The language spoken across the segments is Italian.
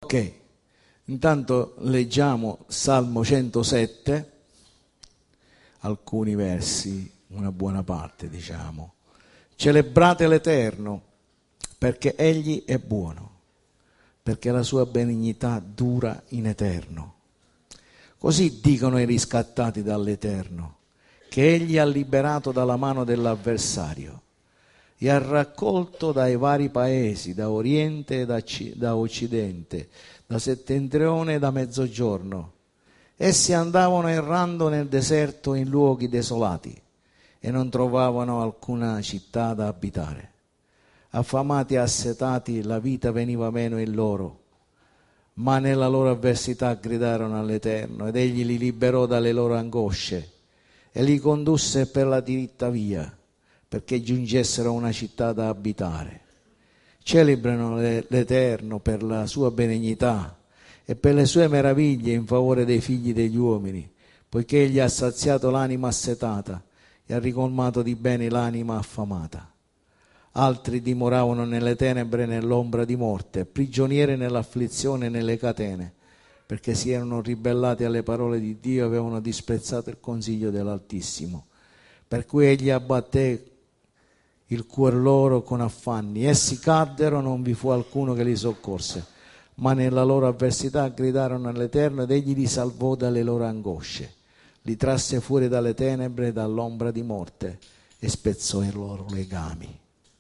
Ok, intanto leggiamo Salmo 107, alcuni versi, una buona parte diciamo. Celebrate l'Eterno, perché Egli è buono, perché la sua benignità dura in eterno. Così dicono i riscattati dall'Eterno, che Egli ha liberato dalla mano dell'avversario e ha raccolto dai vari paesi, da oriente e da occidente, da settentrione e da mezzogiorno. Essi andavano errando nel deserto in luoghi desolati e non trovavano alcuna città da abitare. Affamati e assetati, la vita veniva meno in loro, ma nella loro avversità gridarono all'Eterno ed Egli li liberò dalle loro angosce e li condusse per la diritta via, perché giungessero a una città da abitare. Celebrano l'Eterno per la sua benignità e per le sue meraviglie in favore dei figli degli uomini, poiché Egli ha saziato l'anima assetata e ha ricolmato di beni l'anima affamata. Altri dimoravano nelle tenebre e nell'ombra di morte, prigionieri nell'afflizione e nelle catene, perché si erano ribellati alle parole di Dio e avevano disprezzato il consiglio dell'Altissimo. Per cui Egli abbatté il cuor loro con affanni. Essi caddero, non vi fu alcuno che li soccorse, ma nella loro avversità gridarono all'Eterno ed Egli li salvò dalle loro angosce. Li trasse fuori dalle tenebre e dall'ombra di morte e spezzò i loro legami.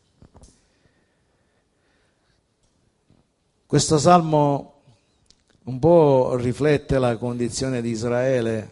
Questo salmo un po' riflette la condizione di Israele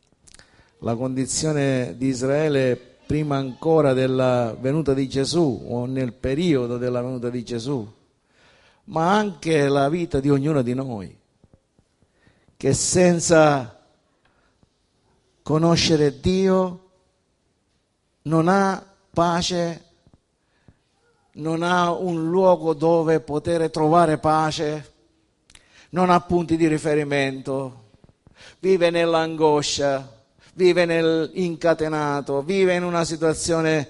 prima ancora della venuta di Gesù o nel periodo della venuta di Gesù, ma anche la vita di ognuno di noi, che senza conoscere Dio non ha pace, non ha un luogo dove poter trovare pace, non ha punti di riferimento, vive nell'angoscia, vive incatenato, vive in una situazione,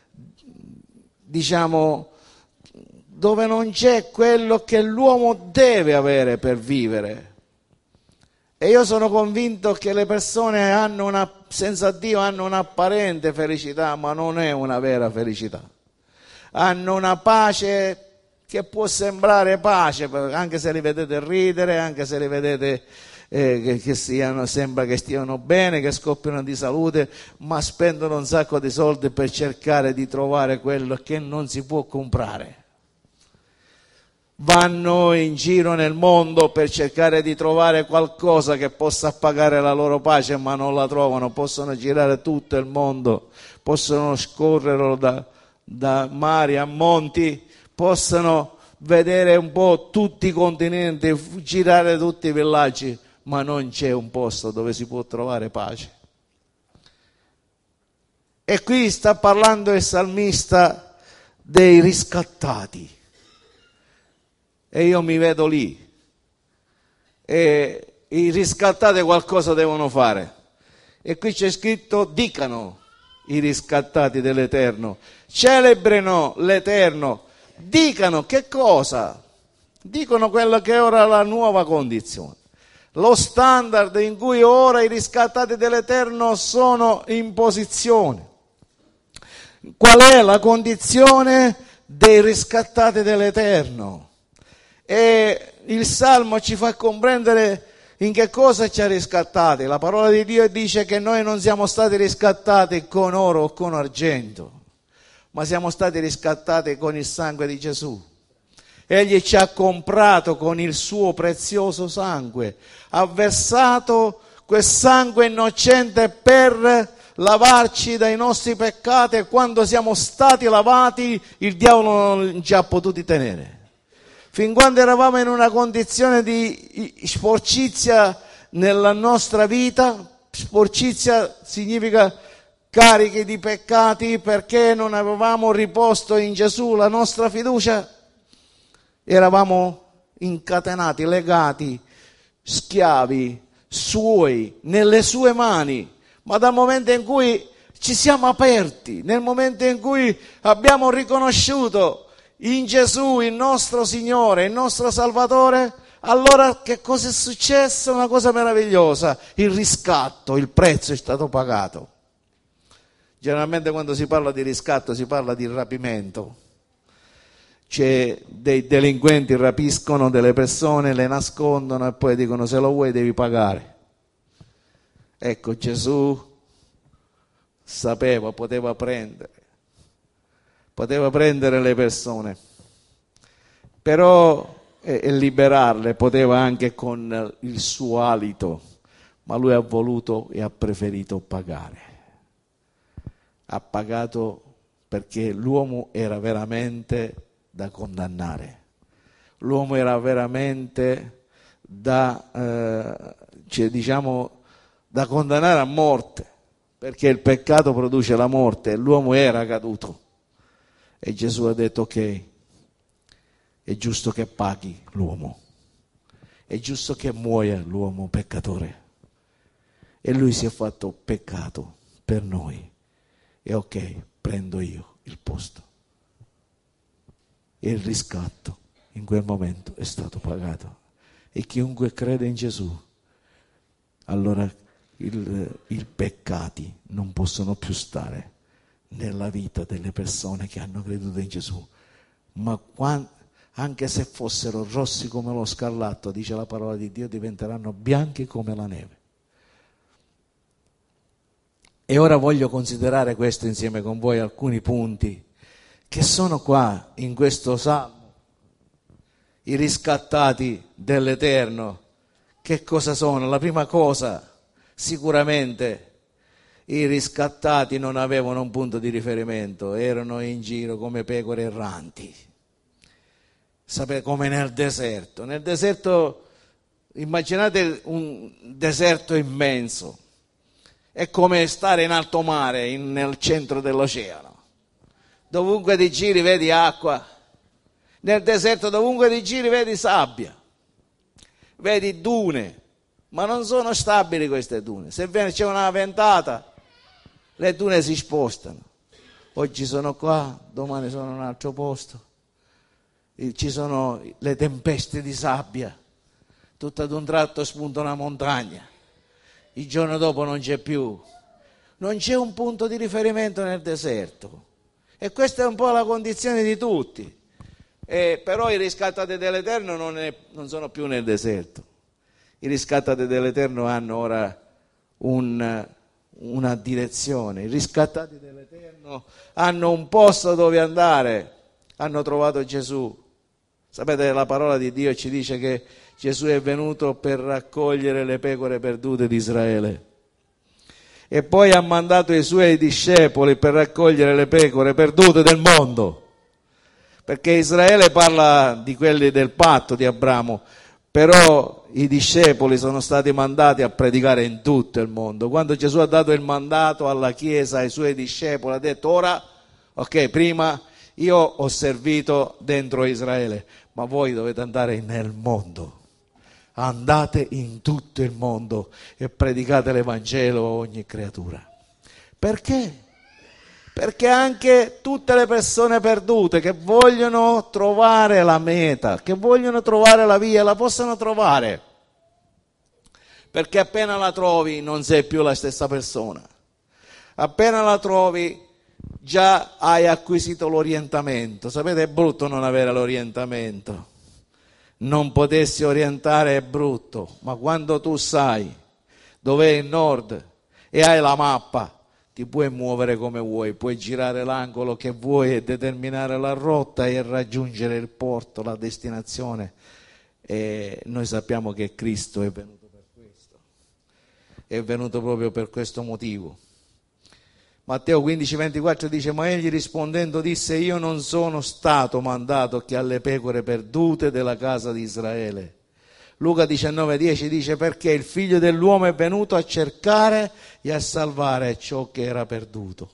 diciamo, dove non c'è quello che l'uomo deve avere per vivere. E io sono convinto che le persone senza Dio hanno un'apparente felicità, ma non è una vera felicità. Hanno una pace che può sembrare pace, anche se li vedete ridere, anche se li vedete sembra che stiano bene, che scoppiano di salute, ma spendono un sacco di soldi per cercare di trovare quello che non si può comprare. Vanno in giro nel mondo per cercare di trovare qualcosa che possa pagare la loro pace, ma non la trovano. Possono girare tutto il mondo, possono scorrere da mari a monti, possono vedere un po' tutti i continenti, girare tutti i villaggi, ma non c'è un posto dove si può trovare pace. E qui sta parlando il salmista dei riscattati. E io mi vedo lì. E i riscattati qualcosa devono fare. E qui c'è scritto: dicano i riscattati dell'Eterno, celebrino l'Eterno. Dicano che cosa? Dicono quello che è ora la nuova condizione, lo standard in cui ora i riscattati dell'Eterno sono in posizione. Qual è la condizione dei riscattati dell'Eterno? E il Salmo ci fa comprendere in che cosa ci ha riscattati. La parola di Dio dice che noi non siamo stati riscattati con oro o con argento, ma siamo stati riscattati con il sangue di Gesù. Egli ci ha comprato con il suo prezioso sangue, ha versato quel sangue innocente per lavarci dai nostri peccati, e quando siamo stati lavati il diavolo non ci ha potuti tenere. Fin quando eravamo in una condizione di sporcizia nella nostra vita, sporcizia significa carichi di peccati, perché non avevamo riposto in Gesù la nostra fiducia, eravamo incatenati, legati, schiavi suoi, nelle sue mani. Ma dal momento in cui ci siamo aperti, nel momento in cui abbiamo riconosciuto in Gesù il nostro Signore, il nostro Salvatore, Allora che cosa è successo? Una cosa meravigliosa, il riscatto, il prezzo è stato pagato. Generalmente quando si parla di riscatto si parla di rapimento, cioè dei delinquenti rapiscono delle persone, le nascondono e poi dicono se lo vuoi devi pagare. Ecco, Gesù sapeva, poteva prendere le persone, però e liberarle poteva anche con il suo alito, ma lui ha voluto e ha preferito pagare. Ha pagato perché l'uomo era veramente da condannare, l'uomo era veramente da condannare a morte, perché il peccato produce la morte e l'uomo era caduto. E Gesù ha detto ok, è giusto che paghi l'uomo, è giusto che muoia l'uomo peccatore. E lui si è fatto peccato per noi. E ok, prendo io il posto. E il riscatto in quel momento è stato pagato. E chiunque crede in Gesù, allora i peccati non possono più stare nella vita delle persone che hanno creduto in Gesù. Ma anche se fossero rossi come lo scarlatto, dice la parola di Dio, diventeranno bianchi come la neve. E ora voglio considerare questo insieme con voi, alcuni punti che sono qua in questo Salmo. I riscattati dell'Eterno, che cosa sono? La prima cosa, sicuramente i riscattati non avevano un punto di riferimento, erano in giro come pecore erranti. Sapete, come nel deserto. Nel deserto, immaginate un deserto immenso. È come stare in alto mare, nel centro dell'oceano. Dovunque ti giri vedi acqua. Nel deserto dovunque ti giri vedi sabbia. Vedi dune. Ma non sono stabili queste dune. Se c'è una ventata, le dune si spostano. Oggi sono qua, domani sono in un altro posto. Ci sono le tempeste di sabbia. Tutto ad un tratto spunta una montagna. Il giorno dopo non c'è più. Non c'è un punto di riferimento nel deserto. E questa è un po' la condizione di tutti. Però i riscattati dell'Eterno non sono più nel deserto. I riscattati dell'Eterno hanno ora una direzione. I riscattati dell'Eterno hanno un posto dove andare. Hanno trovato Gesù. Sapete, la parola di Dio ci dice che Gesù è venuto per raccogliere le pecore perdute di Israele. E poi ha mandato i suoi discepoli per raccogliere le pecore perdute del mondo. Perché Israele parla di quelli del patto di Abramo, però i discepoli sono stati mandati a predicare in tutto il mondo. Quando Gesù ha dato il mandato alla Chiesa, ai suoi discepoli, ha detto ora, ok, prima io ho servito dentro Israele, ma voi dovete andare nel mondo. Andate in tutto il mondo e predicate l'Evangelo a ogni creatura. Perché? Perché anche tutte le persone perdute che vogliono trovare la meta, che vogliono trovare la via, la possano trovare. Perché appena la trovi non sei più la stessa persona. Appena la trovi già hai acquisito l'orientamento. Sapete, è brutto non avere l'orientamento. Non potessi orientare è brutto, ma quando tu sai dov'è il nord e hai la mappa, ti puoi muovere come vuoi, puoi girare l'angolo che vuoi e determinare la rotta e raggiungere il porto, la destinazione. E noi sappiamo che Cristo è venuto per questo, è venuto proprio per questo motivo. Matteo 15,24 dice: ma egli rispondendo disse: io non sono stato mandato che alle pecore perdute della casa di Israele. Luca 19,10 dice: perché il figlio dell'uomo è venuto a cercare e a salvare ciò che era perduto.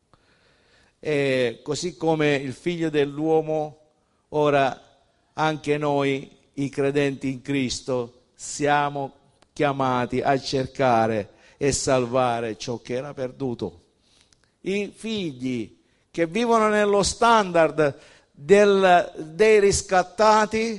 E così come il figlio dell'uomo, ora anche noi, i credenti in Cristo, siamo chiamati a cercare e salvare ciò che era perduto. I figli che vivono nello standard dei riscattati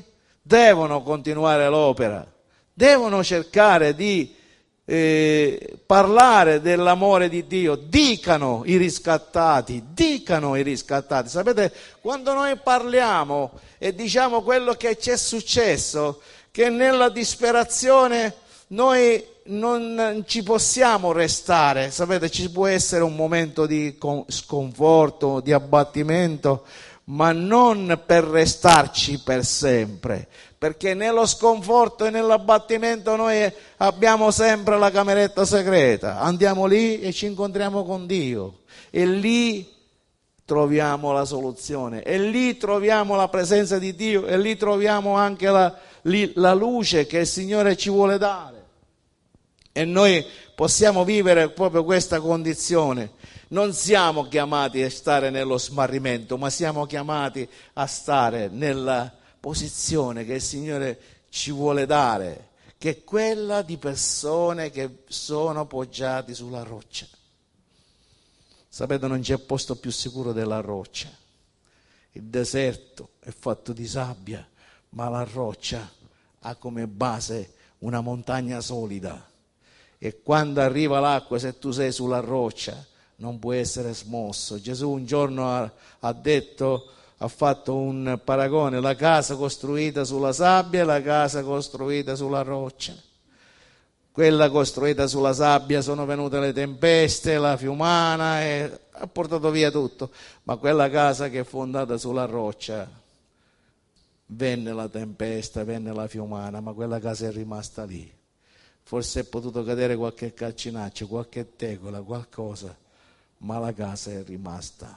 devono continuare l'opera, devono cercare di parlare dell'amore di Dio. Dicano i riscattati. Sapete, quando noi parliamo e diciamo quello che ci è successo, che nella disperazione noi non ci possiamo restare, sapete, ci può essere un momento di sconforto, di abbattimento, ma non per restarci per sempre, perché nello sconforto e nell'abbattimento noi abbiamo sempre la cameretta segreta, andiamo lì e ci incontriamo con Dio e lì troviamo la soluzione e lì troviamo la presenza di Dio e lì troviamo anche la luce che il Signore ci vuole dare. E noi possiamo vivere proprio questa condizione. Non siamo chiamati a stare nello smarrimento, ma siamo chiamati a stare nella posizione che il Signore ci vuole dare, che è quella di persone che sono poggiati sulla roccia. Sapete, non c'è posto più sicuro della roccia. Il deserto è fatto di sabbia, ma la roccia ha come base una montagna solida. E quando arriva l'acqua, se tu sei sulla roccia, non puoi essere smosso. Gesù un giorno ha fatto un paragone: la casa costruita sulla sabbia e la casa costruita sulla roccia. Quella costruita sulla sabbia sono venute le tempeste, la fiumana e ha portato via tutto, ma quella casa che è fondata sulla roccia, venne la tempesta, venne la fiumana, ma quella casa è rimasta lì. Forse è potuto cadere qualche calcinaccio, qualche tegola, qualcosa, ma la casa è rimasta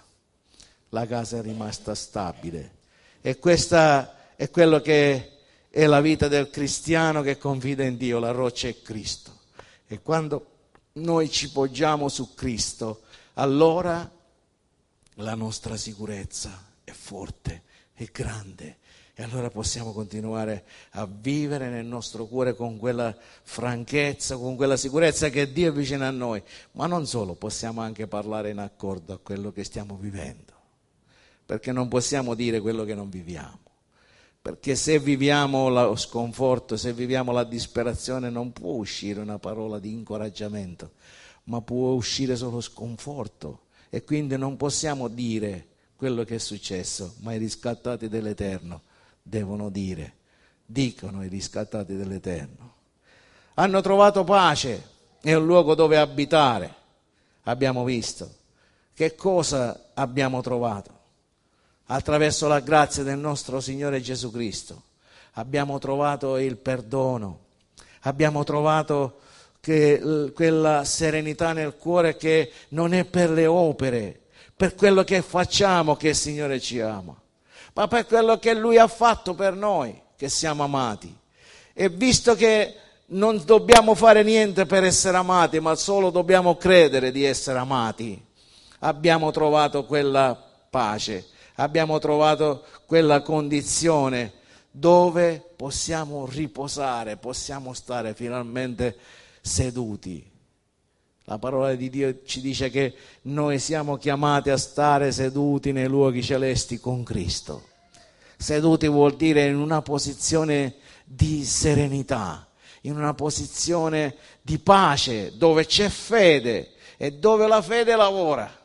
stabile. E questa è quello che è la vita del cristiano che confida in Dio. La roccia è Cristo. E quando noi ci poggiamo su Cristo, allora la nostra sicurezza è forte, è grande. E allora possiamo continuare a vivere nel nostro cuore con quella franchezza, con quella sicurezza che Dio è vicino a noi. Ma non solo, possiamo anche parlare in accordo a quello che stiamo vivendo. Perché non possiamo dire quello che non viviamo. Perché se viviamo lo sconforto, se viviamo la disperazione, non può uscire una parola di incoraggiamento, ma può uscire solo sconforto. E quindi non possiamo dire quello che è successo, ma i riscattati dell'Eterno devono dicono i riscattati dell'Eterno. Hanno trovato pace e un luogo dove abitare. Abbiamo visto. Che cosa abbiamo trovato? Attraverso la grazia del nostro Signore Gesù Cristo. Abbiamo trovato il perdono. Abbiamo trovato quella serenità nel cuore che non è per le opere, per quello che facciamo che il Signore ci ama, ma per quello che Lui ha fatto per noi, che siamo amati. E visto che non dobbiamo fare niente per essere amati, ma solo dobbiamo credere di essere amati, abbiamo trovato quella pace, abbiamo trovato quella condizione dove possiamo riposare, possiamo stare finalmente seduti. La parola di Dio ci dice che noi siamo chiamati a stare seduti nei luoghi celesti con Cristo. Seduti vuol dire in una posizione di serenità, in una posizione di pace, dove c'è fede e dove la fede lavora.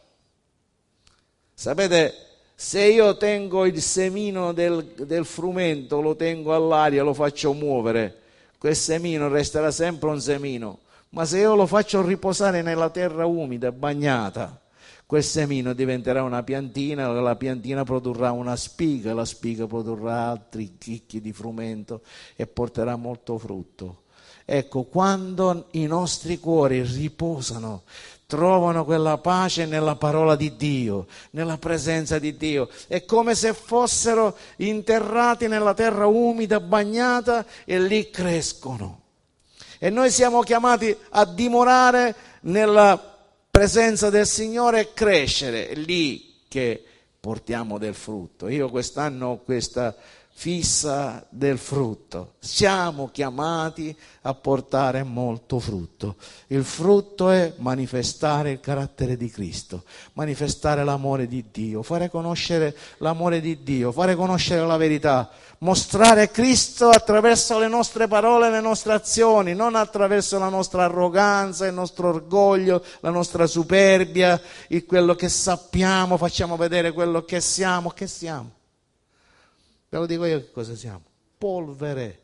Sapete, se io tengo il semino del frumento, lo tengo all'aria, lo faccio muovere, quel semino resterà sempre un semino. Ma se io lo faccio riposare nella terra umida e bagnata, quel semino diventerà una piantina, la piantina produrrà una spiga, la spiga produrrà altri chicchi di frumento e porterà molto frutto. Ecco, quando i nostri cuori riposano, trovano quella pace nella parola di Dio, nella presenza di Dio, è come se fossero interrati nella terra umida, bagnata, e lì crescono. E noi siamo chiamati a dimorare nella presenza del Signore e crescere, è lì che portiamo del frutto. Io quest'anno ho questa fissa del frutto. Siamo chiamati a portare molto frutto. Il frutto è manifestare il carattere di Cristo, manifestare l'amore di Dio, fare conoscere l'amore di Dio, fare conoscere la verità, mostrare Cristo attraverso le nostre parole e le nostre azioni, non attraverso la nostra arroganza, il nostro orgoglio, la nostra superbia, quello che sappiamo, facciamo vedere quello che siamo. Che siamo? Ve lo dico io che cosa siamo: polvere.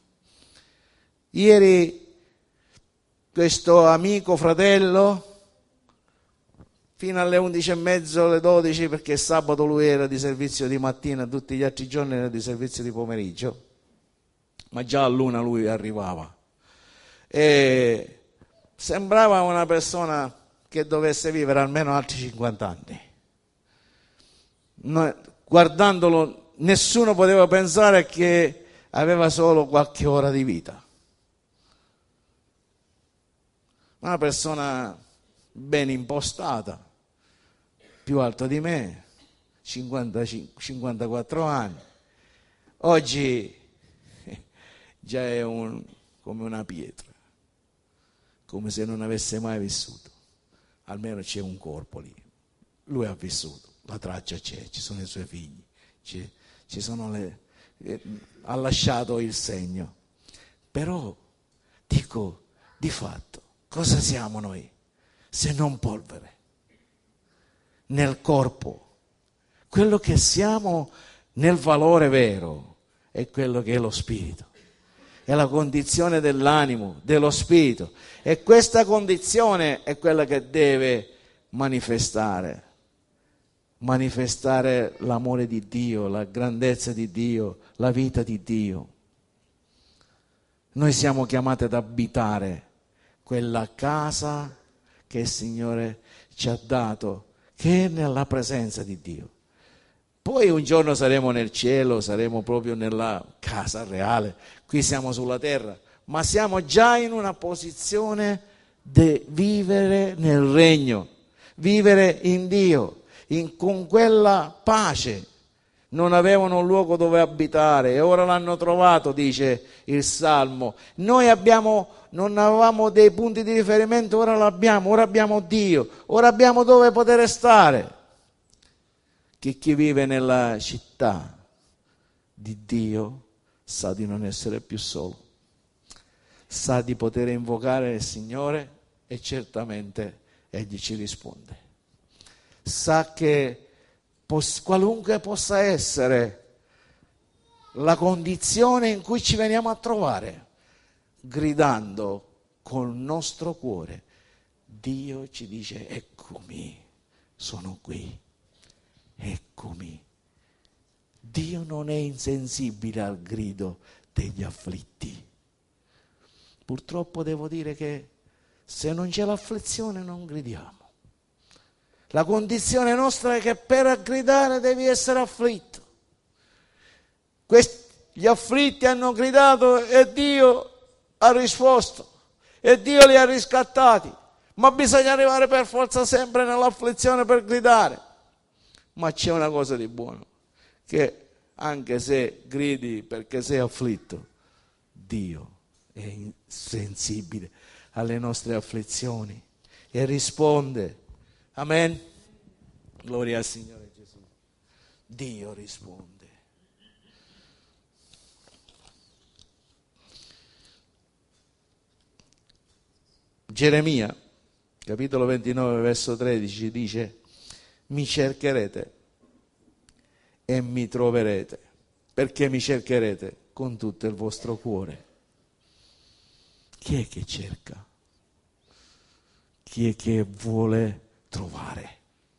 Ieri questo amico fratello, fino alle 11:30, alle 12, perché sabato lui era di servizio di mattina, tutti gli altri giorni era di servizio di pomeriggio, ma già all'1 lui arrivava. E sembrava una persona che dovesse vivere almeno altri 50 anni. Guardandolo, nessuno poteva pensare che aveva solo qualche ora di vita. Una persona ben impostata, più alto di me, 54 anni. Oggi già è come una pietra, come se non avesse mai vissuto. Almeno c'è un corpo lì. Lui ha vissuto, la traccia c'è, ci sono i suoi figli, ci sono ha lasciato il segno. Però dico, di fatto, cosa siamo noi se non polvere nel corpo? Quello che siamo nel valore vero è quello che è lo spirito, è la condizione dell'animo, dello spirito, e questa condizione è quella che deve manifestare l'amore di Dio, la grandezza di Dio, la vita di Dio. Noi siamo chiamati ad abitare quella casa che il Signore ci ha dato, che è nella presenza di Dio. Poi un giorno saremo nel cielo, saremo proprio nella casa reale. Qui siamo sulla terra, ma siamo già in una posizione di vivere nel regno, vivere in Dio, con quella pace. Non avevano un luogo dove abitare e ora l'hanno trovato, dice il Salmo. Noi non avevamo dei punti di riferimento, ora ora abbiamo Dio, ora abbiamo dove poter stare. Che chi vive nella città di Dio sa di non essere più solo, sa di poter invocare il Signore e certamente Egli ci risponde. Sa che qualunque possa essere la condizione in cui ci veniamo a trovare, gridando col nostro cuore, Dio ci dice: eccomi, sono qui, eccomi. Dio non è insensibile al grido degli afflitti. Purtroppo devo dire che se non c'è l'afflizione non gridiamo. La condizione nostra è che per gridare devi essere afflitto. Gli afflitti hanno gridato e Dio ha risposto e Dio li ha riscattati, ma bisogna arrivare per forza sempre nell'afflizione per gridare. Ma c'è una cosa di buono, che anche se gridi perché sei afflitto, Dio è sensibile alle nostre afflizioni e risponde. Amen. Gloria al Signore Gesù. Dio risponde. Geremia, capitolo 29, verso 13 dice: mi cercherete e mi troverete, perché mi cercherete con tutto il vostro cuore. Chi è che cerca? Chi è che vuole trovare?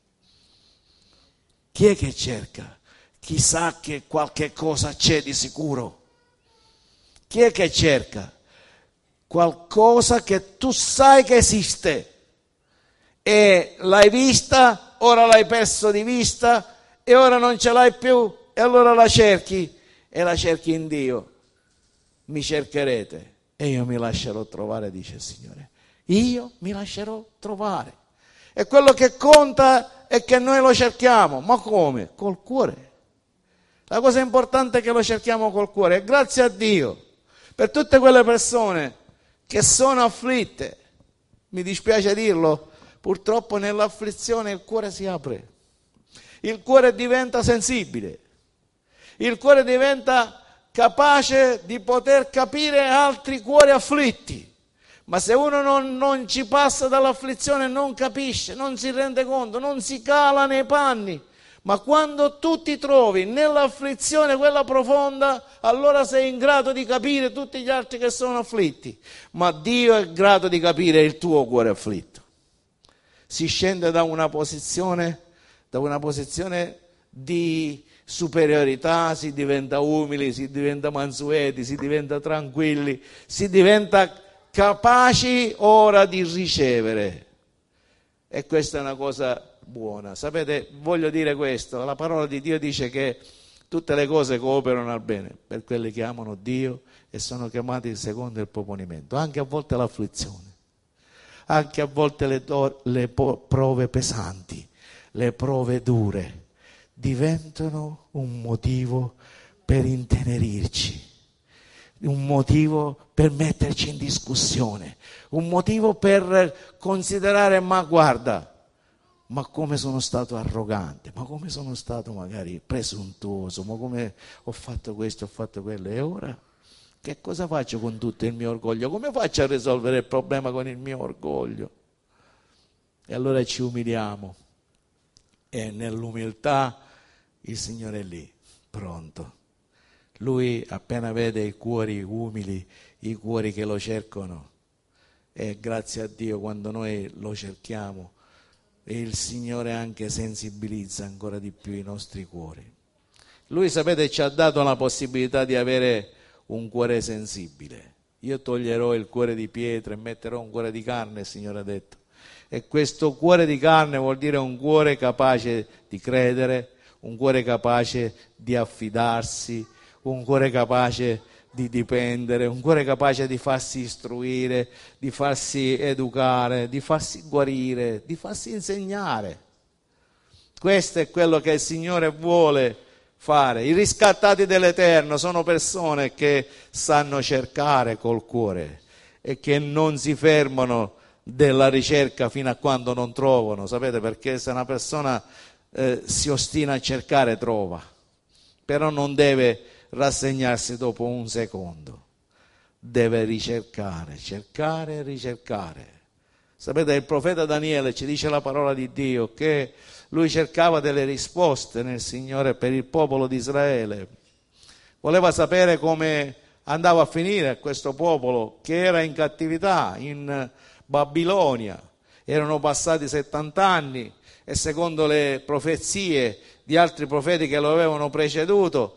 Chi è che cerca? Chi sa che qualche cosa c'è di sicuro? Chi è che cerca? Qualcosa che tu sai che esiste e l'hai vista, ora l'hai perso di vista e ora non ce l'hai più e allora la cerchi e la cerchi in Dio. Mi cercherete e io mi lascerò trovare, dice il Signore. Io mi lascerò trovare. E quello che conta è che noi lo cerchiamo. Ma come? Col cuore. La cosa importante è che lo cerchiamo col cuore. E grazie a Dio per tutte quelle persone che sono afflitte. Mi dispiace dirlo, purtroppo nell'afflizione il cuore si apre. Il cuore diventa sensibile. Il cuore diventa capace di poter capire altri cuori afflitti. Ma se uno non ci passa dall'afflizione, non capisce, non si rende conto, non si cala nei panni. Ma quando tu ti trovi nell'afflizione, quella profonda, allora sei in grado di capire tutti gli altri che sono afflitti. Ma Dio è in grado di capire il tuo cuore afflitto. Si scende da una posizione di superiorità, si diventa umili, si diventa mansueti, si diventa tranquilli, si diventa capaci ora di ricevere. E questa è una cosa buona. Sapete, voglio dire questo, la parola di Dio dice che tutte le cose cooperano al bene per quelli che amano Dio e sono chiamati secondo il proponimento, anche a volte l'afflizione, anche a volte le prove pesanti, le prove dure diventano un motivo per intenerirci, un motivo per metterci in discussione, un motivo per considerare, ma guarda, ma come sono stato arrogante, ma come sono stato magari presuntuoso, ma come ho fatto questo, ho fatto quello, e ora che cosa faccio con tutto il mio orgoglio? Come faccio a risolvere il problema con il mio orgoglio? E allora ci umiliamo e nell'umiltà il Signore è lì, pronto. Lui appena vede i cuori umili, i cuori che lo cercano, e grazie a Dio quando noi lo cerchiamo, il Signore anche sensibilizza ancora di più i nostri cuori. Lui, sapete, ci ha dato la possibilità di avere un cuore sensibile. Io toglierò il cuore di pietra e metterò un cuore di carne, il Signore ha detto. E questo cuore di carne vuol dire un cuore capace di credere, un cuore capace di affidarsi, un cuore capace di dipendere, un cuore capace di farsi istruire, di farsi educare, di farsi guarire, di farsi insegnare. Questo è quello che il Signore vuole fare. I riscattati dell'Eterno sono persone che sanno cercare col cuore e che non si fermano della ricerca fino a quando non trovano. Sapete, perché se una persona si ostina a cercare, trova, però non deve rassegnarsi dopo un secondo, deve ricercare, cercare e ricercare. Sapete, il profeta Daniele ci dice la parola di Dio che lui cercava delle risposte nel Signore per il popolo di Israele, voleva sapere come andava a finire questo popolo che era in cattività in Babilonia. Erano passati 70 anni e secondo le profezie di altri profeti che lo avevano preceduto,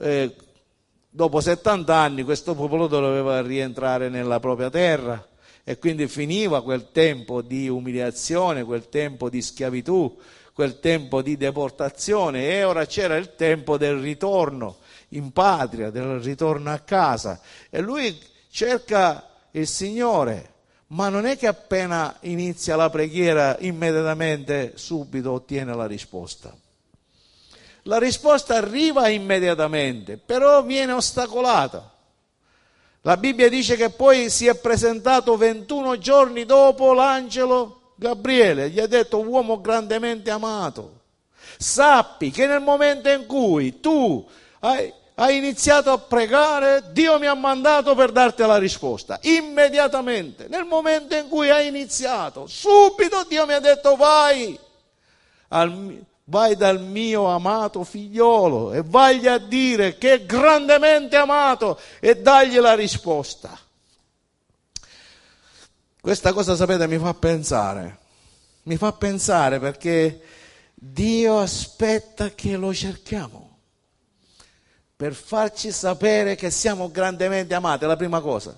dopo 70 anni questo popolo doveva rientrare nella propria terra e quindi finiva quel tempo di umiliazione, quel tempo di schiavitù, quel tempo di deportazione, e ora c'era il tempo del ritorno in patria, del ritorno a casa. E lui cerca il Signore, ma non è che appena inizia la preghiera immediatamente subito ottiene la risposta. La risposta arriva immediatamente, però viene ostacolata. La Bibbia dice che poi si è presentato 21 giorni dopo l'angelo Gabriele, gli ha detto: uomo grandemente amato, sappi che nel momento in cui tu hai iniziato a pregare, Dio mi ha mandato per darti la risposta. Immediatamente, nel momento in cui hai iniziato, subito Dio mi ha detto: vai dal mio amato figliolo e vagli a dire che è grandemente amato e dagli la risposta. Questa cosa, sapete, mi fa pensare perché Dio aspetta che lo cerchiamo per farci sapere che siamo grandemente amati. È la prima cosa.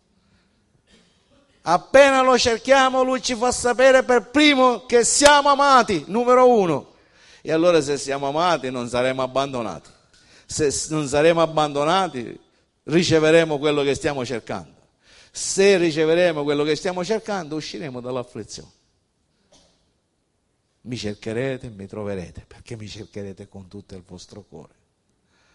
Appena lo cerchiamo, Lui ci fa sapere per primo che siamo amati, numero uno. E allora se siamo amati non saremo abbandonati. Se non saremo abbandonati, riceveremo quello che stiamo cercando. Se riceveremo quello che stiamo cercando, usciremo dall'afflizione. Mi cercherete, mi troverete, perché mi cercherete con tutto il vostro cuore.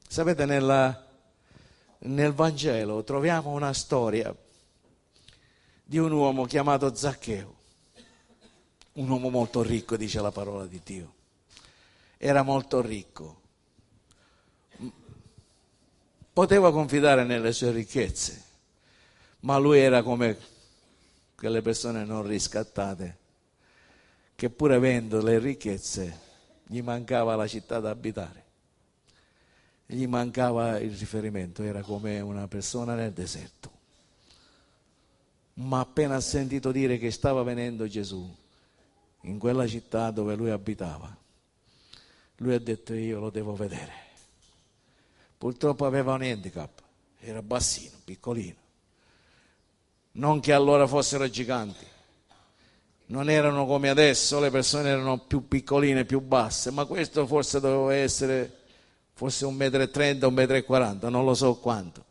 Sapete, nel Vangelo troviamo una storia di un uomo chiamato Zaccheo, un uomo molto ricco, dice la parola di Dio. Era molto ricco, poteva confidare nelle sue ricchezze, ma lui era come quelle persone non riscattate, che pur avendo le ricchezze gli mancava la città da abitare, gli mancava il riferimento, era come una persona nel deserto. Ma appena ha sentito dire che stava venendo Gesù in quella città dove lui abitava, lui ha detto: io lo devo vedere. Purtroppo aveva un handicap, era bassino, piccolino. Non che allora fossero giganti, non erano come adesso, le persone erano più piccoline, più basse, ma questo forse doveva essere forse 1,30 m, 1,40 m, non lo so quanto.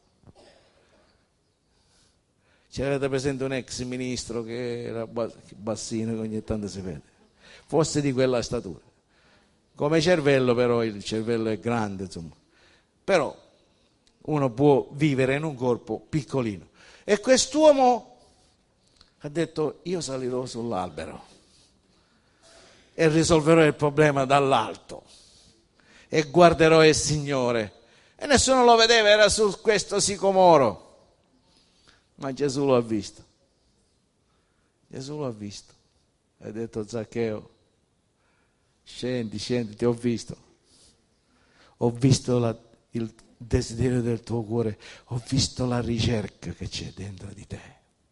C'avete presente un ex ministro che era bassino, che ogni tanto si vede, forse di quella statura. Come cervello, però il cervello è grande, insomma. Però uno può vivere in un corpo piccolino. E quest'uomo ha detto: io salirò sull'albero e risolverò il problema dall'alto e guarderò il Signore. E nessuno lo vedeva, era su questo sicomoro. Ma Gesù lo ha visto. Gesù lo ha visto. Ha detto: Zaccheo, scendi, scendi, ti ho visto. Ho visto il desiderio del tuo cuore, ho visto la ricerca che c'è dentro di te.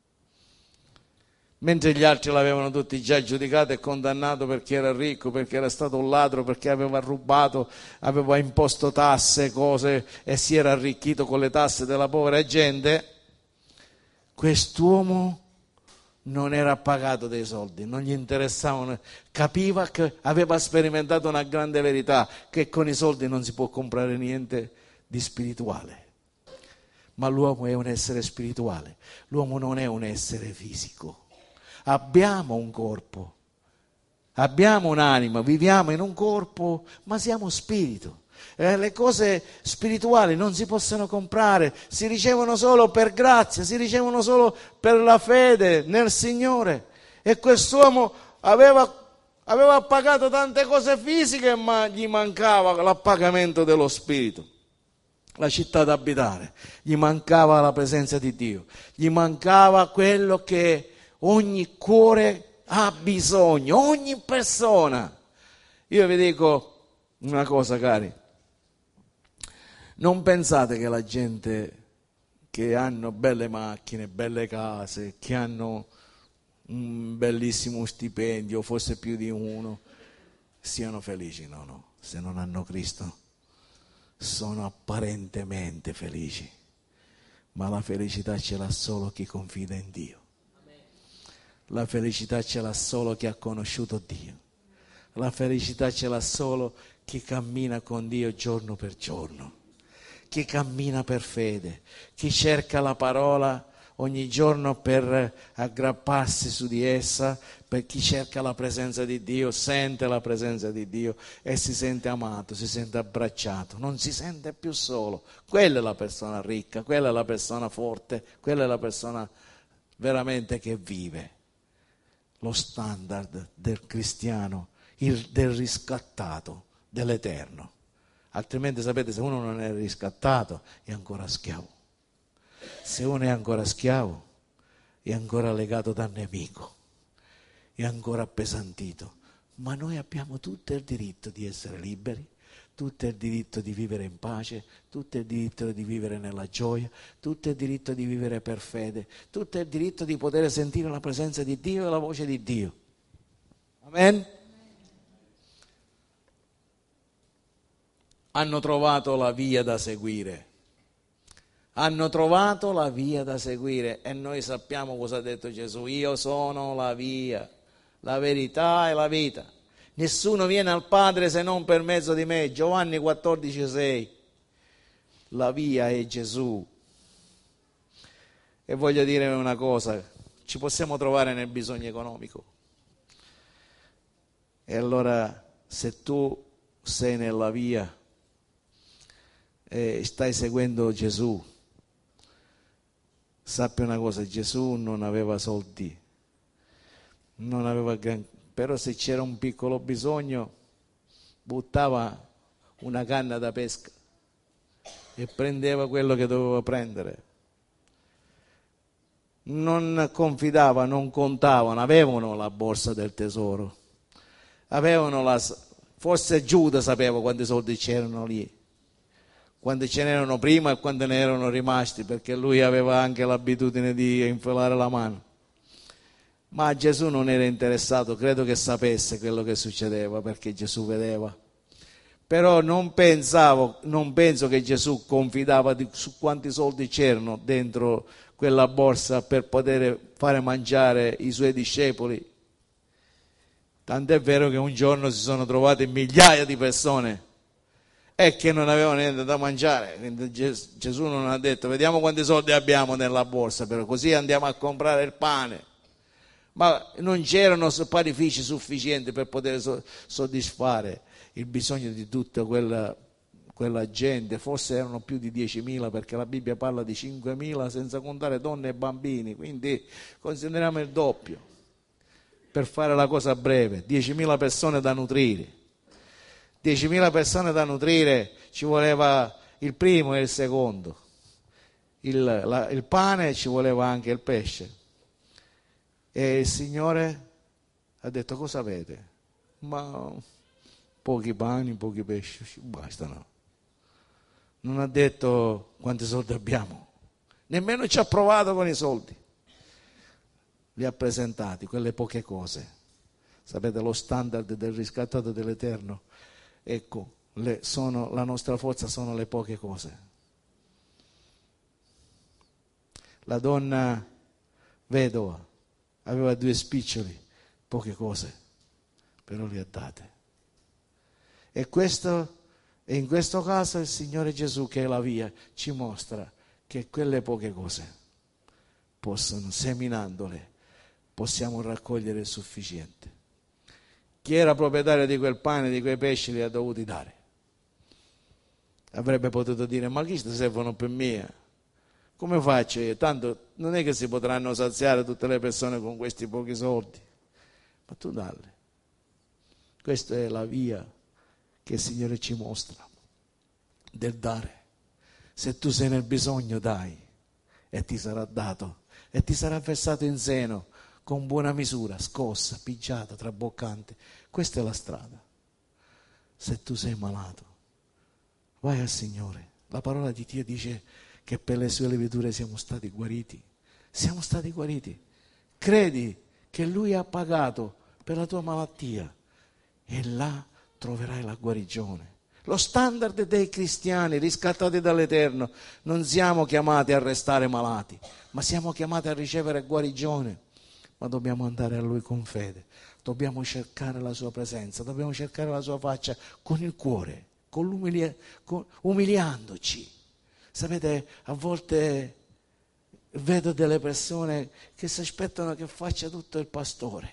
Mentre gli altri l'avevano tutti già giudicato e condannato perché era ricco, perché era stato un ladro, perché aveva rubato, aveva imposto tasse, cose, e si era arricchito con le tasse della povera gente, quest'uomo non era pagato dei soldi, non gli interessavano, capiva che aveva sperimentato una grande verità, che con i soldi non si può comprare niente di spirituale. Ma l'uomo è un essere spirituale, l'uomo non è un essere fisico. Abbiamo un corpo, abbiamo un'anima, viviamo in un corpo, ma siamo spirito. Le cose spirituali non si possono comprare, si ricevono solo per grazia, si ricevono solo per la fede nel Signore. E quest'uomo aveva pagato tante cose fisiche, ma gli mancava l'appagamento dello spirito, la città da abitare, gli mancava la presenza di Dio, gli mancava quello che ogni cuore ha bisogno, ogni persona. Io vi dico una cosa, cari, non pensate che la gente che hanno belle macchine, belle case, che hanno un bellissimo stipendio, forse più di uno, siano felici. No, no, se non hanno Cristo sono apparentemente felici, ma la felicità ce l'ha solo chi confida in Dio. La felicità ce l'ha solo chi ha conosciuto Dio. La felicità ce l'ha solo chi cammina con Dio giorno per giorno, chi cammina per fede, chi cerca la parola ogni giorno per aggrapparsi su di essa, per chi cerca la presenza di Dio, sente la presenza di Dio e si sente amato, si sente abbracciato, non si sente più solo. Quella è la persona ricca, quella è la persona forte, quella è la persona veramente che vive lo standard del cristiano, del riscattato, dell'eterno. Altrimenti, sapete, se uno non è riscattato è ancora schiavo. Se uno è ancora schiavo è ancora legato dal nemico, è ancora appesantito. Ma noi abbiamo tutto il diritto di essere liberi, tutto il diritto di vivere in pace, tutto il diritto di vivere nella gioia, tutto il diritto di vivere per fede, tutto il diritto di poter sentire la presenza di Dio e la voce di Dio. Amen? Hanno trovato la via da seguire. Hanno trovato la via da seguire e noi sappiamo cosa ha detto Gesù: io sono la via, la verità e la vita. Nessuno viene al Padre se non per mezzo di me. Giovanni 14,6. La via è Gesù. E voglio dire una cosa: ci possiamo trovare nel bisogno economico. E allora, se tu sei nella via, e stai seguendo Gesù, sappi una cosa: Gesù non aveva soldi, non aveva però se c'era un piccolo bisogno buttava una canna da pesca e prendeva quello che doveva prendere. Non confidava, non contavano, avevano la borsa del tesoro, forse Giuda sapeva quanti soldi c'erano lì, quando ce n'erano prima e quando ne erano rimasti, perché lui aveva anche l'abitudine di infilare la mano. Ma Gesù non era interessato, credo che sapesse quello che succedeva, perché Gesù vedeva. Però non penso che Gesù confidava su quanti soldi c'erano dentro quella borsa per poter fare mangiare i suoi discepoli. Tant'è vero che un giorno si sono trovate migliaia di persone e che non avevano niente da mangiare. Quindi Gesù non ha detto: vediamo quanti soldi abbiamo nella borsa, però così andiamo a comprare il pane. Ma non c'erano panifici sufficienti per poter soddisfare il bisogno di tutta quella gente. Forse erano più di 10.000, perché la Bibbia parla di 5.000 senza contare donne e bambini, quindi consideriamo il doppio, per fare la cosa breve. 10.000 persone da nutrire. 10.000 persone da nutrire, ci voleva il primo e il secondo, il pane, ci voleva anche il pesce. E il Signore ha detto: cosa avete? Ma pochi pani, pochi pesci, bastano. Non ha detto quanti soldi abbiamo, nemmeno ci ha provato con i soldi. Li ha presentati, quelle poche cose. Sapete, lo standard del riscattato dell'Eterno, ecco, la nostra forza sono le poche cose. La donna vedova aveva 2 spiccioli, poche cose, però li ha date. E in questo caso il Signore Gesù, che è la via, ci mostra che quelle poche cose seminandole, possiamo raccogliere il sufficiente. Chi era proprietario di quel pane, di quei pesci, li ha dovuti dare. Avrebbe potuto dire: ma chi servono per me? Come faccio io? Tanto non è che si potranno saziare tutte le persone con questi pochi soldi. Ma tu dalli. Questa è la via che il Signore ci mostra del dare. Se tu sei nel bisogno, dai, e ti sarà dato, e ti sarà versato in seno con buona misura, scossa, pigiata, traboccante. Questa è la strada. Se tu sei malato, vai al Signore. La parola di Dio dice che per le sue lividure siamo stati guariti. Siamo stati guariti. Credi che Lui ha pagato per la tua malattia e là troverai la guarigione. Lo standard dei cristiani riscattati dall'Eterno: non siamo chiamati a restare malati, ma siamo chiamati a ricevere guarigione. Ma dobbiamo andare a Lui con fede, dobbiamo cercare la Sua presenza, dobbiamo cercare la Sua faccia con il cuore, umiliandoci. Sapete, a volte vedo delle persone che si aspettano che faccia tutto il pastore.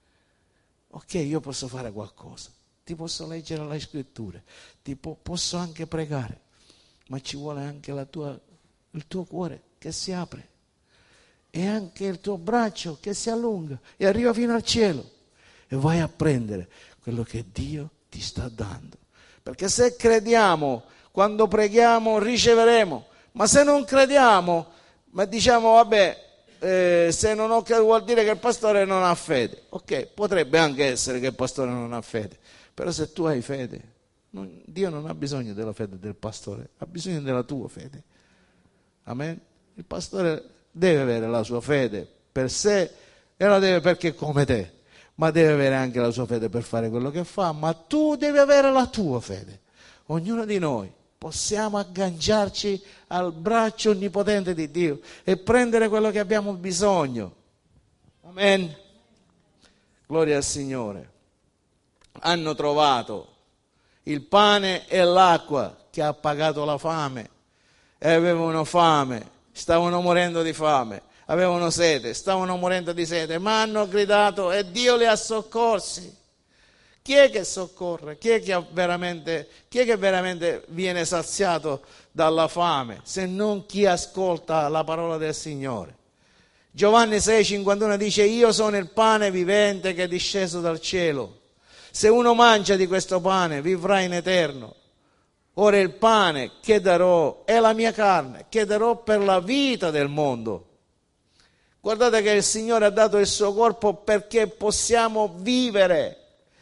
Ok, io posso fare qualcosa, ti posso leggere le scritture, posso anche pregare, ma ci vuole anche il tuo cuore che si apre e anche il tuo braccio che si allunga e arriva fino al cielo e vai a prendere quello che Dio ti sta dando. Perché se crediamo, quando preghiamo riceveremo, ma se non crediamo, ma diciamo vabbè, se non ho creduto vuol dire che il pastore non ha fede. Ok, potrebbe anche essere che il pastore non ha fede, però se tu hai fede, Dio non ha bisogno della fede del pastore, ha bisogno della tua fede. Amen? Il pastore deve avere la sua fede per sé e la deve, perché è come te, ma deve avere anche la sua fede per fare quello che fa, ma tu devi avere la tua fede. Ognuno di noi possiamo agganciarci al braccio onnipotente di Dio e prendere quello che abbiamo bisogno. Amen. Gloria al Signore. Hanno trovato il pane e l'acqua che ha pagato la fame, e avevano fame, stavano morendo di fame, avevano sete, stavano morendo di sete, ma hanno gridato e Dio li ha soccorsi. Chi è che soccorre? Chi è che veramente viene saziato dalla fame, se non chi ascolta la parola del Signore? Giovanni 6,51 dice: io sono il pane vivente che è disceso dal cielo. Se uno mangia di questo pane vivrà in eterno. Ora il pane che darò è la mia carne, che darò per la vita del mondo. Guardate che il Signore ha dato il suo corpo perché possiamo vivere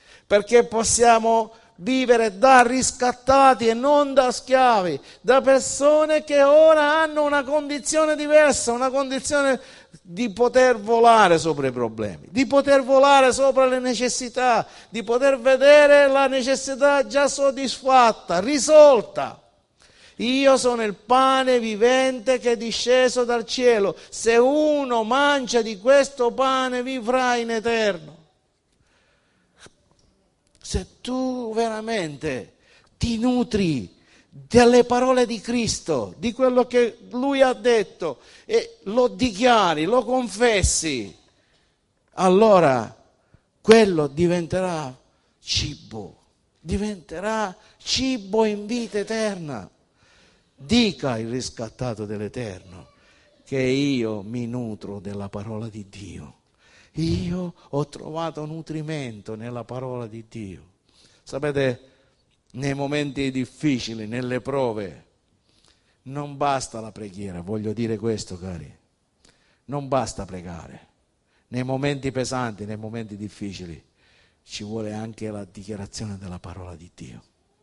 da riscattati e non da schiavi, da persone che ora hanno una condizione diversa, una condizione di poter volare sopra i problemi, di poter volare sopra le necessità, di poter vedere la necessità già soddisfatta, risolta. Io sono il pane vivente che è disceso dal cielo. Se uno mangia di questo pane vivrà in eterno. Se tu veramente ti nutri delle parole di Cristo, di quello che Lui ha detto, e lo dichiari, lo confessi, allora quello diventerà cibo in vita eterna. Dica il riscattato dell'Eterno che io mi nutro della parola di Dio. Io ho trovato nutrimento nella parola di Dio. Sapete, nei momenti difficili, nelle prove, non basta la preghiera, voglio dire questo, cari. Non basta pregare. Nei momenti pesanti, nei momenti difficili, ci vuole anche la dichiarazione della parola di Dio.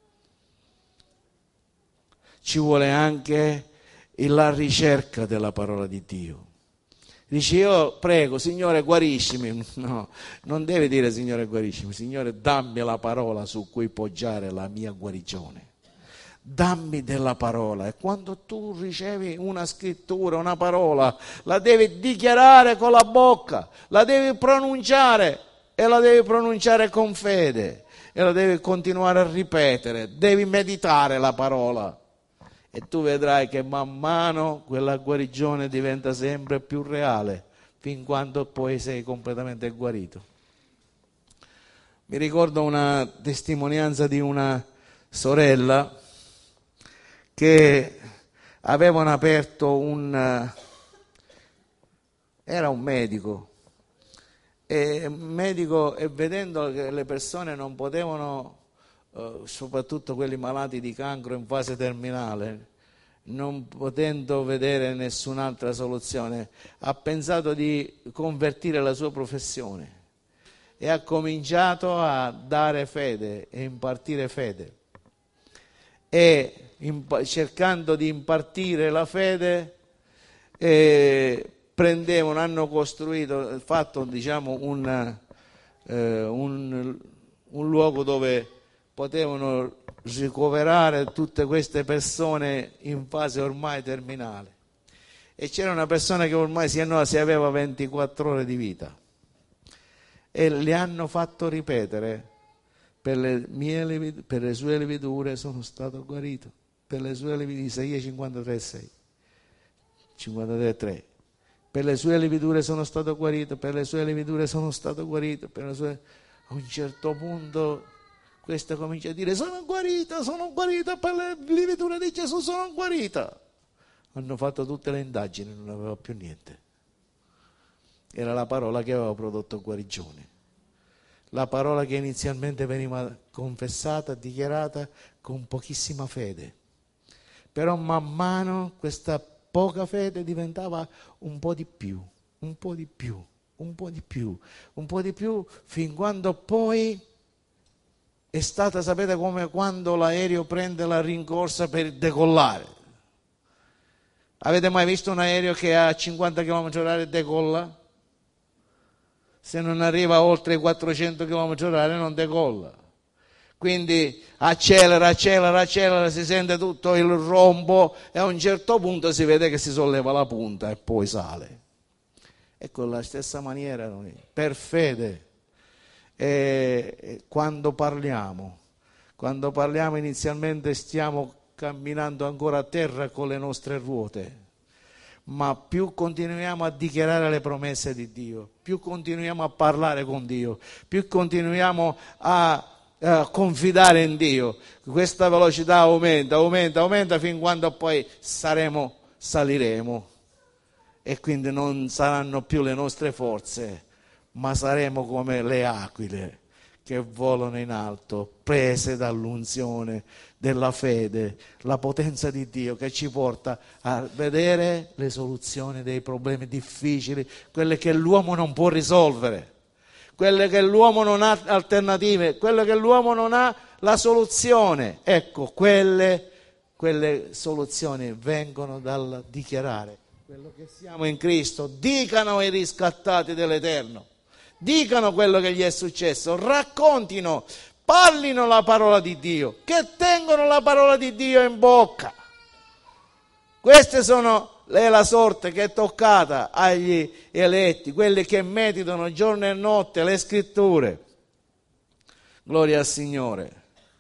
Ci vuole anche la ricerca della parola di Dio. Dici: io prego, Signore, guariscimi. No, non devi dire Signore, guariscimi. Signore, dammi la parola su cui poggiare la mia guarigione. Dammi della parola. E quando tu ricevi una scrittura, una parola, la devi dichiarare con la bocca, la devi pronunciare, e la devi pronunciare con fede, e la devi continuare a ripetere. Devi meditare la parola. E tu vedrai che man mano quella guarigione diventa sempre più reale, fin quando poi sei completamente guarito. Mi ricordo una testimonianza di una sorella che avevano aperto era un medico, e vedendo che le persone non potevano, soprattutto quelli malati di cancro in fase terminale, non potendo vedere nessun'altra soluzione, ha pensato di convertire la sua professione e ha cominciato a dare fede e impartire fede. E cercando di impartire la fede, hanno fatto un luogo dove potevano ricoverare tutte queste persone in fase ormai terminale. E c'era una persona che ormai si aveva 24 ore di vita, e le hanno fatto ripetere: per le sue lividure sono stato guarito, per le sue lividure, Isaia 53,6, 53,3, per le sue lividure sono stato guarito, per le sue lividure sono stato guarito, A un certo punto questa comincia a dire: sono guarita, per le lividure di Gesù sono guarita. Hanno fatto tutte le indagini, non aveva più niente. Era la parola che aveva prodotto guarigione. La parola che inizialmente veniva confessata, dichiarata con pochissima fede. Però man mano questa poca fede diventava un po' di più, fin quando poi è stata, sapete, come quando l'aereo prende la rincorsa per decollare. Avete mai visto un aereo che a 50 km/h decolla? Se non arriva oltre i 400 km/h non decolla. Quindi accelera, si sente tutto il rombo, e a un certo punto si vede che si solleva la punta e poi sale. E con la stessa maniera noi, per fede, quando parliamo inizialmente stiamo camminando ancora a terra con le nostre ruote. ma più continuiamo a dichiarare le promesse di Dio, più continuiamo a parlare con Dio, più continuiamo a confidare in Dio, questa velocità aumenta fin quando poi saliremo, e quindi non saranno più le nostre forze, ma saremo come le aquile che volano in alto, prese dall'unzione della fede, la potenza di Dio che ci porta a vedere le soluzioni dei problemi difficili, quelle che l'uomo non può risolvere, quelle che l'uomo non ha alternative, quelle che l'uomo non ha la soluzione. Ecco, quelle soluzioni vengono dal dichiarare quello che siamo in Cristo. Dicano ai riscattati dell'Eterno, dicano quello che gli è successo, raccontino, parlino la parola di Dio, che tengono la parola di Dio in bocca. Queste è la sorte che è toccata agli eletti, quelli che meditano giorno e notte le scritture. Gloria al Signore.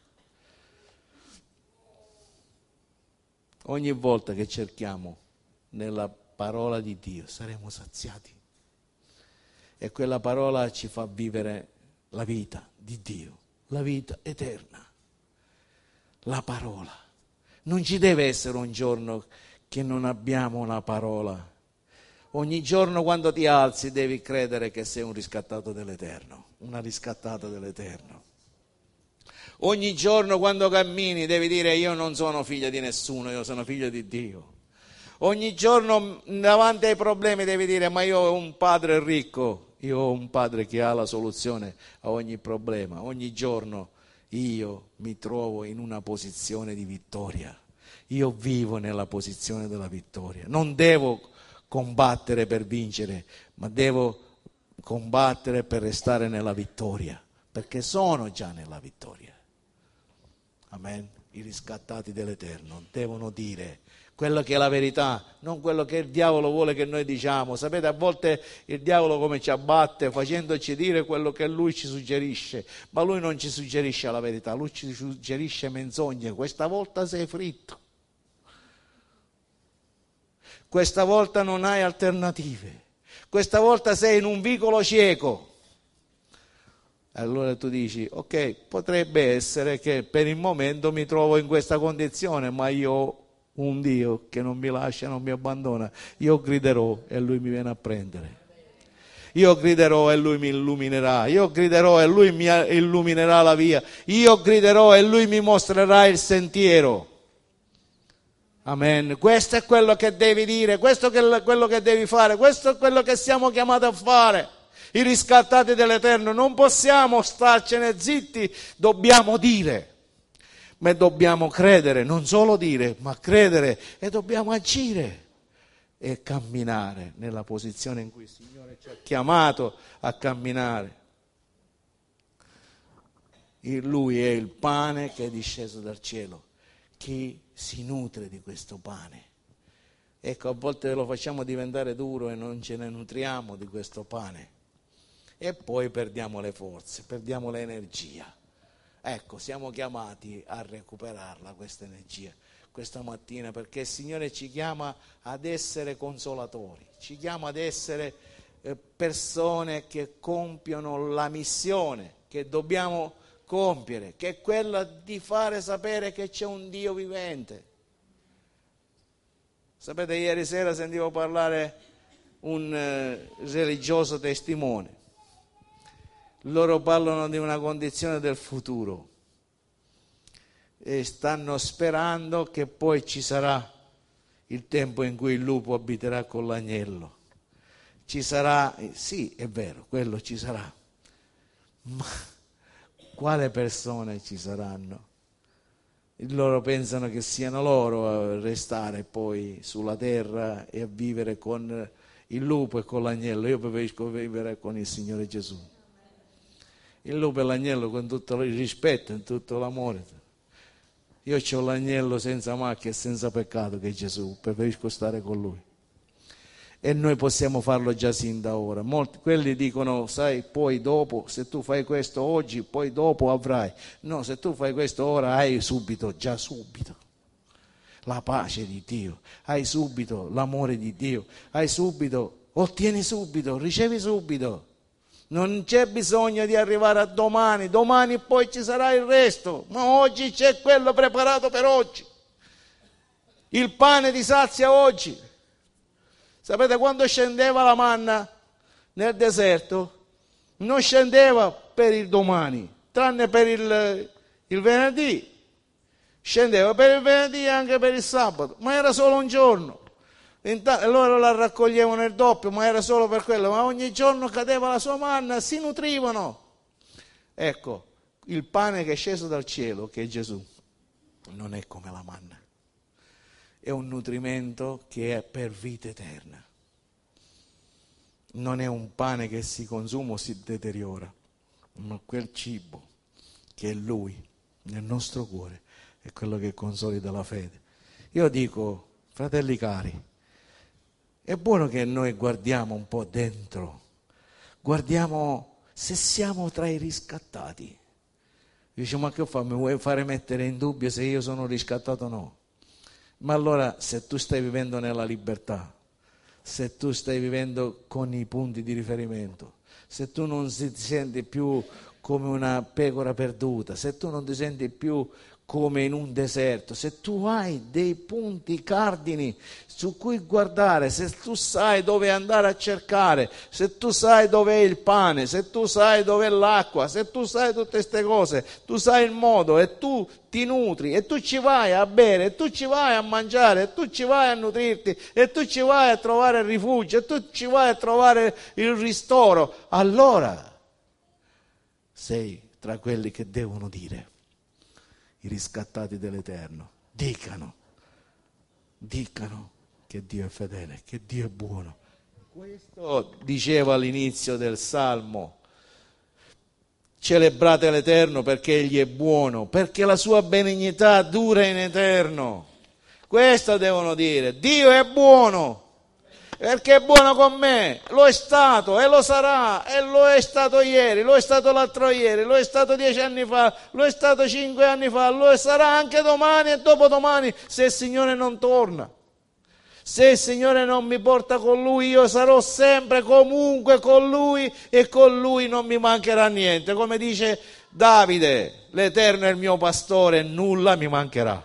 Ogni volta che cerchiamo nella parola di Dio saremo saziati, e quella parola ci fa vivere la vita di Dio, la vita eterna. La parola. Non ci deve essere un giorno che non abbiamo una parola. Ogni giorno quando ti alzi devi credere che sei un riscattato dell'Eterno, una riscattata dell'Eterno. Ogni giorno quando cammini devi dire: io non sono figlio di nessuno, io sono figlio di Dio. Ogni giorno davanti ai problemi devi dire: ma io ho un padre ricco, io ho un padre che ha la soluzione a ogni problema. Ogni giorno io mi trovo in una posizione di vittoria. Io vivo nella posizione della vittoria. Non devo combattere per vincere, ma devo combattere per restare nella vittoria, perché sono già nella vittoria. Amen. I riscattati dell'Eterno devono dire quello che è la verità, non quello che il diavolo vuole che noi diciamo. Sapete, a volte il diavolo come ci abbatte facendoci dire quello che lui ci suggerisce, ma lui non ci suggerisce la verità, lui ci suggerisce menzogne. Questa volta sei fritto, questa volta non hai alternative, questa volta sei in un vicolo cieco. Allora tu dici: ok, potrebbe essere che per il momento mi trovo in questa condizione, ma io ho un Dio che non mi lascia, non mi abbandona. Io griderò e Lui mi viene a prendere. Io griderò e Lui mi illuminerà. Io griderò e Lui mi illuminerà la via. Io griderò e Lui mi mostrerà il sentiero. Amen. Questo è quello che devi dire, questo è quello che devi fare, questo è quello che siamo chiamati a fare. I riscattati dell'Eterno non possiamo starcene zitti, dobbiamo dire, ma dobbiamo credere, non solo dire, ma credere, e dobbiamo agire e camminare nella posizione in cui il Signore ci ha chiamato a camminare. Lui è il pane che è disceso dal cielo. Chi si nutre di questo pane? Ecco, a volte lo facciamo diventare duro e non ce ne nutriamo di questo pane. E poi perdiamo le forze, perdiamo l'energia. Ecco, siamo chiamati a recuperarla questa energia questa mattina, perché il Signore ci chiama ad essere consolatori, ci chiama ad essere persone che compiono la missione che dobbiamo compiere, che è quella di fare sapere che c'è un Dio vivente. Sapete, ieri sera sentivo parlare un religioso testimone. Loro parlano di una condizione del futuro e stanno sperando che poi ci sarà il tempo in cui il lupo abiterà con l'agnello. Ci sarà, sì, è vero, quello ci sarà, ma quale persone ci saranno? Loro pensano che siano loro a restare poi sulla terra e a vivere con il lupo e con l'agnello. Io preferisco vivere con il Signore Gesù. Il lupo e l'agnello con tutto il rispetto e tutto l'amore. Io ho l'agnello senza macchia e senza peccato che è Gesù, preferisco stare con Lui. E noi possiamo farlo già sin da ora. Molti, quelli dicono, sai, poi dopo, se tu fai questo oggi, poi dopo avrai. No, se tu fai questo ora, hai subito, già subito. la pace di Dio, hai subito l'amore di Dio, ottieni subito, ricevi subito. Non c'è bisogno di arrivare a domani, domani poi ci sarà il resto, ma oggi c'è quello preparato per oggi. Il pane ti sazia oggi. Sapete quando scendeva la manna nel deserto? Non scendeva per il domani, tranne per il venerdì. Scendeva per il venerdì e anche per il sabato, ma era solo un giorno. Loro la raccoglievano il doppio, ma era solo per quello. Ma ogni giorno cadeva la sua manna, si nutrivano. Ecco, il pane che è sceso dal cielo, che è Gesù, non è come la manna. È un nutrimento che è per vita eterna. Non è un pane che si consuma o si deteriora, ma quel cibo che è Lui nel nostro cuore è quello che consolida la fede. Io dico, fratelli cari, è buono che noi guardiamo un po' dentro, guardiamo se siamo tra i riscattati. Dice, ma che fa? Mi vuoi fare mettere in dubbio se io sono riscattato o no? Ma allora, se tu stai vivendo nella libertà, se tu stai vivendo con i punti di riferimento, se tu non ti senti più come una pecora perduta, se tu non ti senti più come in un deserto, se tu hai dei punti cardini su cui guardare, se tu sai dove andare a cercare, se tu sai dove è il pane, se tu sai dove è l'acqua, se tu sai tutte queste cose, tu sai il modo e tu ti nutri e tu ci vai a bere e tu ci vai a mangiare e tu ci vai a nutrirti e tu ci vai a trovare il rifugio e tu ci vai a trovare il ristoro, allora sei tra quelli che devono dire, i riscattati dell'Eterno, dicano che Dio è fedele, che Dio è buono. Questo diceva all'inizio del Salmo: celebrate l'Eterno perché Egli è buono, perché la sua benignità dura in eterno. Questo devono dire, Dio è buono, perché è buono con me, lo è stato e lo sarà, e lo è stato ieri, lo è stato l'altro ieri, lo è stato 10 anni fa, lo è stato 5 anni fa, lo sarà anche domani e dopodomani, se il Signore non torna. Se il Signore non mi porta con Lui, io sarò sempre comunque con Lui e con Lui non mi mancherà niente. Come dice Davide, l'Eterno è il mio pastore e nulla mi mancherà.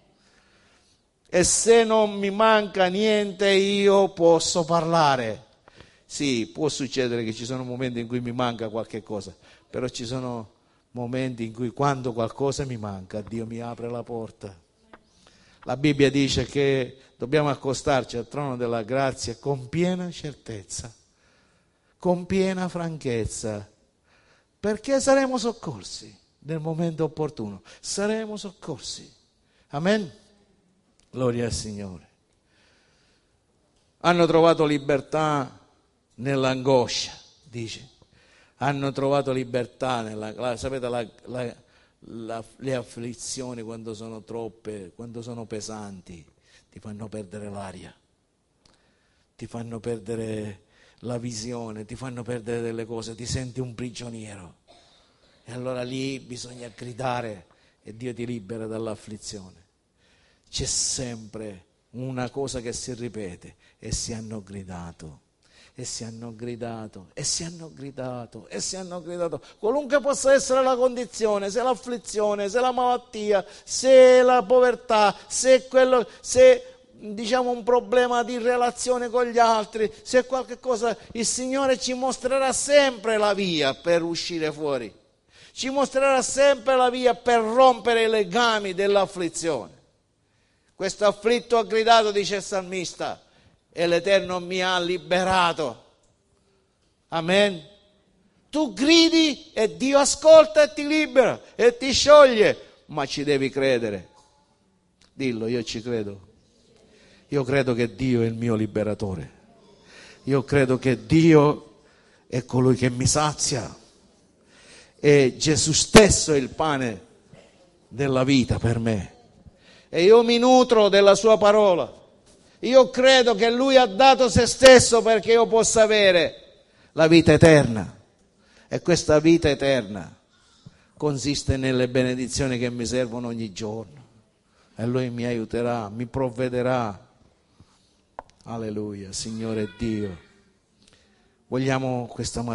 E se non mi manca niente io posso parlare. Sì, può succedere che ci sono momenti in cui mi manca qualche cosa, però ci sono momenti in cui quando qualcosa mi manca, Dio mi apre la porta. La Bibbia dice che dobbiamo accostarci al trono della grazia con piena certezza, con piena franchezza, perché saremo soccorsi nel momento opportuno. Saremo soccorsi. Amen? Gloria al Signore. Hanno trovato libertà nell'angoscia, dice. Hanno trovato libertà sapete le afflizioni quando sono troppe, quando sono pesanti, ti fanno perdere l'aria, ti fanno perdere la visione, ti fanno perdere delle cose, ti senti un prigioniero. E allora lì bisogna gridare e Dio ti libera dall'afflizione. C'è sempre una cosa che si ripete: e si hanno gridato, e si hanno gridato, e si hanno gridato, e si hanno gridato. Qualunque possa essere la condizione, se l'afflizione, se la malattia, se la povertà, se diciamo un problema di relazione con gli altri, se qualche cosa, il Signore ci mostrerà sempre la via per uscire fuori. Ci mostrerà sempre la via per rompere i legami dell'afflizione. Questo afflitto ha gridato, dice il salmista, e l'Eterno mi ha liberato. Amen. Tu gridi e Dio ascolta e ti libera e ti scioglie, ma ci devi credere. Dillo, io ci credo. Io credo che Dio è il mio liberatore. Io credo che Dio è colui che mi sazia. E Gesù stesso è il pane della vita per me. E io mi nutro della sua parola. Io credo che Lui ha dato se stesso perché io possa avere la vita eterna. E questa vita eterna consiste nelle benedizioni che mi servono ogni giorno. e Lui mi aiuterà, mi provvederà. Alleluia, Signore Dio. Vogliamo questa mattina